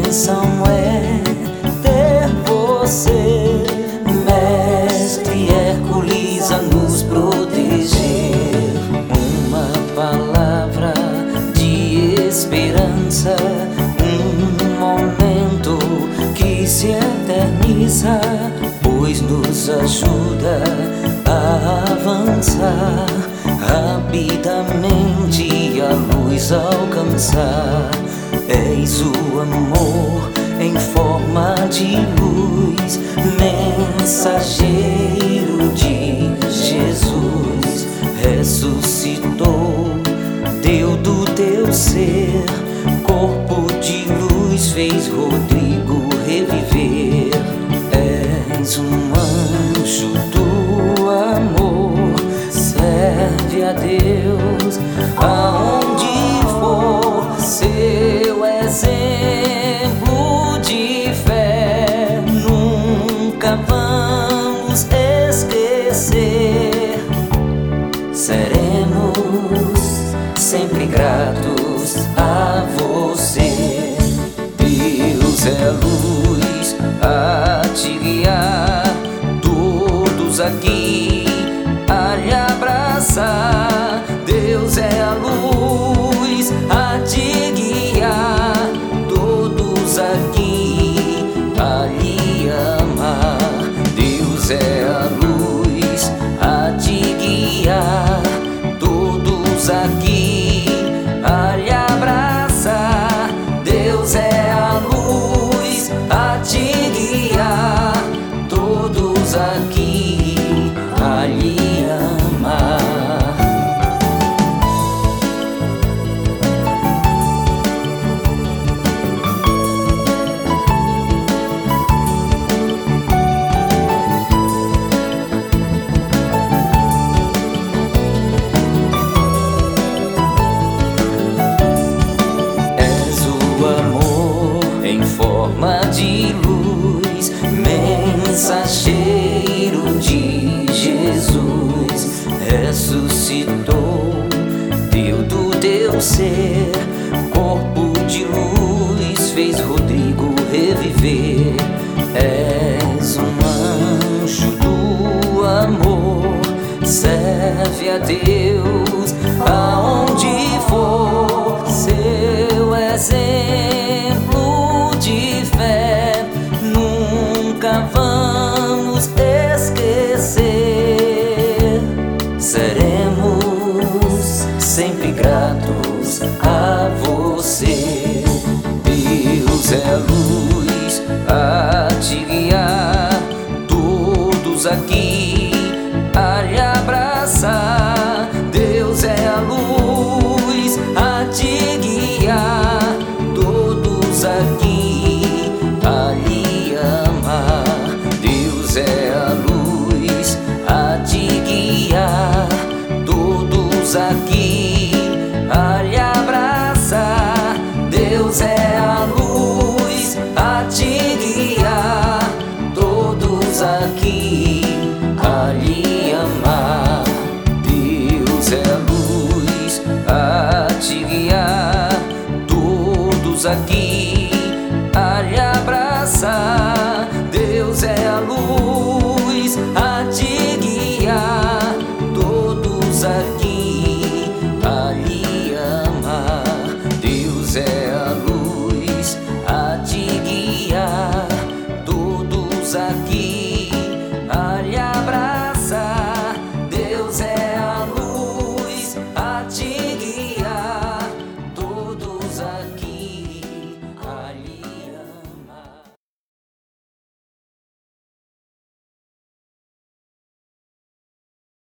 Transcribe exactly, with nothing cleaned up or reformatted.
bênção é ter você, Mestre Hércules, a nos proteger. Uma palavra de esperança, um momento que se eterniza, pois nos ajuda a avançar rapidamente, a luz alcançar. És o amor em forma de luz, mensageiro de Jesus. Ressuscitou, deu do teu ser, corpo de luz fez Rodrigo reviver. És um anjo do amor, serve a Deus aonde for. Seu exemplo de fé nunca vamos esquecer. Seremos sempre gratos a você. Deus é luz a te guiar, todos aqui a lhe abraçar. Deus é a luz a te guiar, todos aqui a lhe amar. Deus é a luz a te guiar, todos aqui a lhe abraçar. Deus é a luz a te guiar, todos aqui a lhe amar. Em forma de luz, mensageiro de Jesus. Ressuscitou, deu do teu ser, corpo de luz fez Rodrigo reviver. És um anjo do amor, serve a Deus aonde for. Seu exemplo de fé nunca vamos esquecer. Seremos sempre gratos a você. Deus é a luz a te guiar, todos aqui a lhe abraçar. Deus é a luz a te guiar, todos aqui a lhe amar. Deus é a luz a te guiar, todos aqui a lhe abraçar. Deus é a luz a te guiar, todos aqui a lhe amar. Deus é a luz a te guiar, todos aqui